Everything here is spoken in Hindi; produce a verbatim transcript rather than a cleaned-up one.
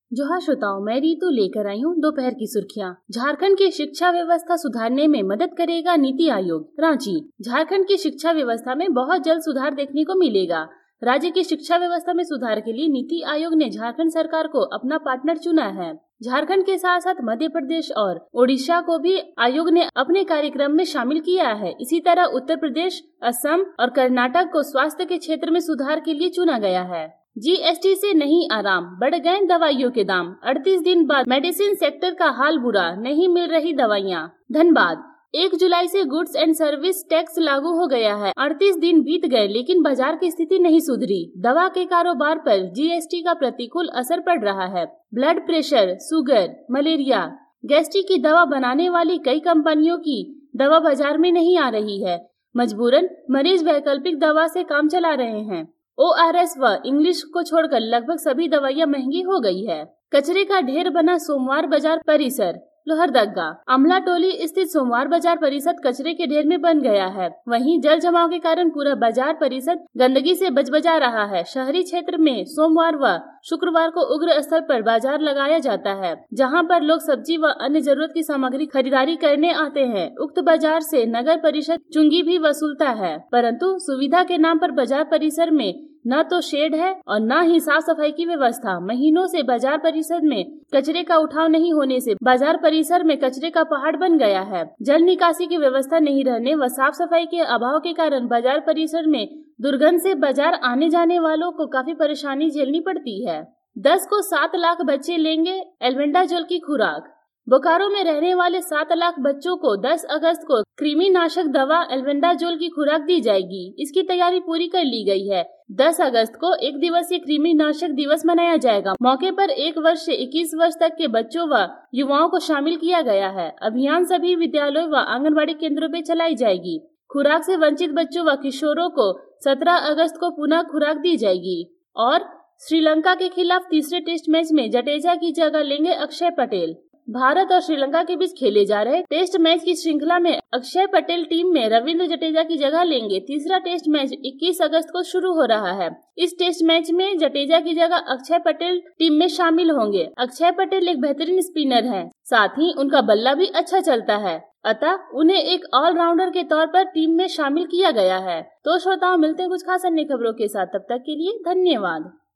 जोहार श्रोताओं, मैं रीतू लेकर आई हूँ दोपहर की सुर्खियाँ। झारखंड की शिक्षा व्यवस्था सुधारने में मदद करेगा नीति आयोग। रांची। झारखंड की शिक्षा व्यवस्था में बहुत जल्द सुधार देखने को मिलेगा। राज्य की शिक्षा व्यवस्था में सुधार के लिए नीति आयोग ने झारखंड सरकार को अपना पार्टनर चुना है। झारखंड के साथ साथ मध्य प्रदेश और ओडिशा को भी आयोग ने अपने कार्यक्रम में शामिल किया है। इसी तरह उत्तर प्रदेश, असम और कर्नाटक को स्वास्थ्य के क्षेत्र में सुधार के लिए चुना गया है। जीएसटी से नहीं आराम, बढ़ गए दवाइयों के दाम। अड़तीस दिन बाद मेडिसिन सेक्टर का हाल बुरा, नहीं मिल रही दवाइयाँ। धनबाद। एक जुलाई से गुड्स एंड सर्विस टैक्स लागू हो गया है। अड़तीस दिन बीत गए लेकिन बाजार की स्थिति नहीं सुधरी। दवा के कारोबार पर जीएसटी का प्रतिकूल असर पड़ रहा है। Blood pressure, sugar, malaria, gastric की दवा बनाने वाली कई कंपनियों की दवा बाजार में नहीं आ रही है। मजबूरन मरीज वैकल्पिक दवा से काम चला रहे हैं। ओआरएस व इंग्लिश को छोड़कर लगभग सभी दवाइयां महंगी हो गई है। कचरे का ढेर बना सोमवार बाजार परिसर। लोहरदगा। अमला टोली स्थित सोमवार बाजार परिसर कचरे के ढेर में बन गया है। वहीं जल जमाव के कारण पूरा बाजार परिसर गंदगी से बजबजा रहा है। शहरी क्षेत्र में सोमवार व शुक्रवार को उग्र स्तर पर बाजार लगाया जाता है, जहां पर लोग सब्जी व अन्य जरूरत की सामग्री खरीदारी करने आते हैं। उक्त बाजार से नगर परिषद चुंगी भी वसूलता है, परंतु सुविधा के नाम पर बाजार परिसर में न तो शेड है और न ही साफ सफाई की व्यवस्था। महीनों से बाजार परिसर में कचरे का उठाव नहीं होने से बाजार परिसर में कचरे का पहाड़ बन गया है। जल निकासी की व्यवस्था नहीं रहने व साफ सफाई के अभाव के कारण बाजार परिसर में दुर्गंध से बाजार आने जाने वालों को काफी परेशानी झेलनी पड़ती है। दस को सात लाख बच्चे लेंगे एल्बेंडाजोल की खुराक। बोकारो में रहने वाले सात लाख बच्चों को दस अगस्त को कृमिनाशक दवा एल्बेंडाजोल की खुराक दी जाएगी। इसकी तैयारी पूरी कर ली गई है। दस अगस्त को एक दिवसीय कृमिनाशक दिवस मनाया जाएगा। मौके पर एक वर्ष से इक्कीस वर्ष तक के बच्चों व युवाओं को शामिल किया गया है। अभियान सभी विद्यालयों व आंगनबाड़ी केंद्रों पर चलाई जाएगी। खुराक से वंचित बच्चों व किशोरों को सत्रह अगस्त को पुनः खुराक दी जाएगी। और श्रीलंका के खिलाफ तीसरे टेस्ट मैच में जडेजा की जगह लेंगे अक्षय पटेल। भारत और श्रीलंका के बीच खेले जा रहे टेस्ट मैच की श्रृंखला में अक्षय पटेल टीम में रविंद्र जडेजा की जगह लेंगे। तीसरा टेस्ट मैच इक्कीस अगस्त को शुरू हो रहा है। इस टेस्ट मैच में जडेजा की जगह अक्षय पटेल टीम में शामिल होंगे। अक्षय पटेल एक बेहतरीन स्पिनर हैं, साथ ही उनका बल्ला भी अच्छा चलता है, अतः उन्हें एक ऑलराउंडर के तौर पर टीम में शामिल किया गया है। तो श्रोताओं, मिलते हैं कुछ खास अन्य खबरों के साथ। तब तक के लिए धन्यवाद।